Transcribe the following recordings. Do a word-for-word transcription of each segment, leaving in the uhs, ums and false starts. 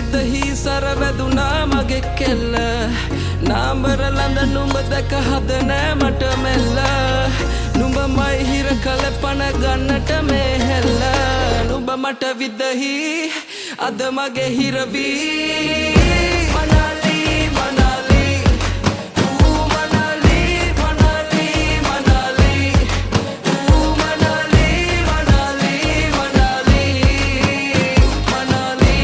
විදහි සරවැදුනා මගේ කෙල්ල නාඹර ළඳ නුඹ දැක හද නෑ මට මෙල්ල නුඹ මයි හිර කල පන ගන්නට මේ හෙල්ල නුඹ මට විදහි අද මගේ හිරවී මනාලි මනාලි ඌ මනාලි මනාලි මනාලි ඌ මනාලි මනාලි මනාලි මනාලි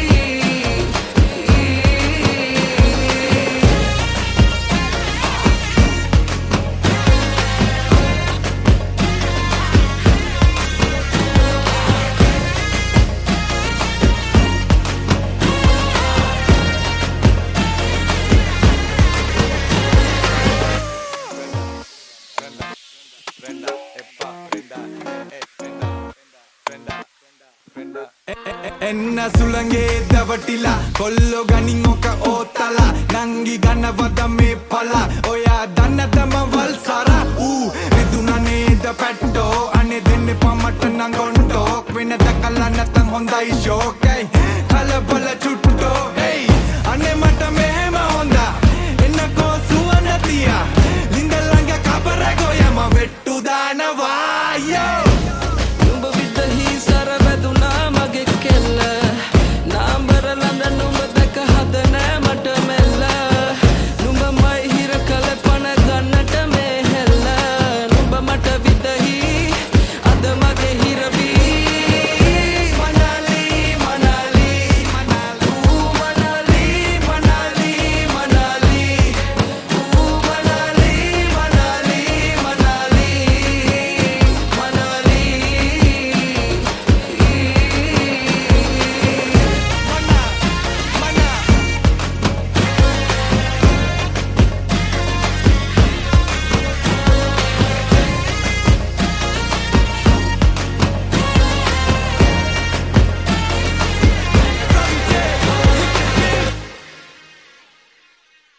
එන්න සුළඟේ දවටිලා කොල්ලෝ ගනින් ඔක ඕතලා නංගි ගන්නවද මේ පලා ඔයා දන්නදම වල් සර ඌ රිදුනා නේද පැට්ටෝ අනේ දෙන්නේ පමට නංගොන්ටෝ වෙන දකලා නැතන් හොඳයි ෂෝක්